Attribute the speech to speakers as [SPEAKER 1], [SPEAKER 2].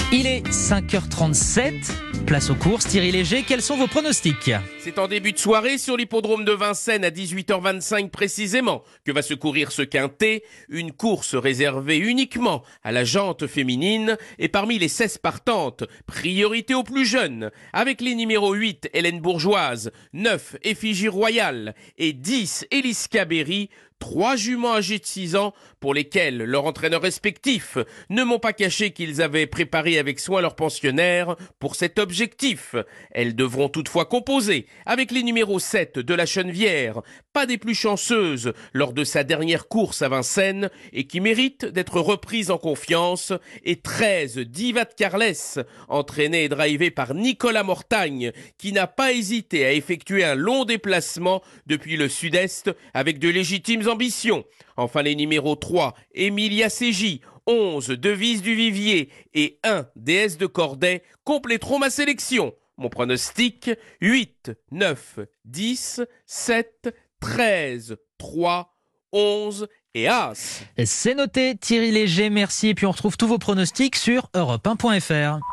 [SPEAKER 1] Il est 5h37, place aux courses. Thierry Léger, quels sont vos pronostics ?
[SPEAKER 2] C'est en début de soirée sur l'hippodrome de Vincennes à 18h25 précisément que va se courir ce quintet, une course réservée uniquement à la jante féminine et parmi les 16 partantes, priorité aux plus jeunes, avec les numéros 8 Hélène Bourgeoise, 9 Effigie Royale et 10 Eliska Berry, 3 juments âgés de 6 ans pour lesquels leurs entraîneurs respectifs ne m'ont pas caché qu'ils avaient préparé avec soin leurs pensionnaires pour cet objectif. Elles devront toutefois composer avec les numéros 7 de la Chenevière, pas des plus chanceuses lors de sa dernière course à Vincennes et qui mérite d'être reprise en confiance, et 13 Diva de Carles, entraînée et drivée par Nicolas Mortagne, qui n'a pas hésité à effectuer un long déplacement depuis le sud-est avec de légitimes ambitions. Enfin les numéros 3, Emilia Ségi, 11, Devise du Vivier et 1, Déesse de Corday compléteront ma sélection. Mon pronostic, 8, 9, 10, 7, 13, 3, 11 et As.
[SPEAKER 1] C'est noté, Thierry Léger, merci. Et puis on retrouve tous vos pronostics sur europe1.fr.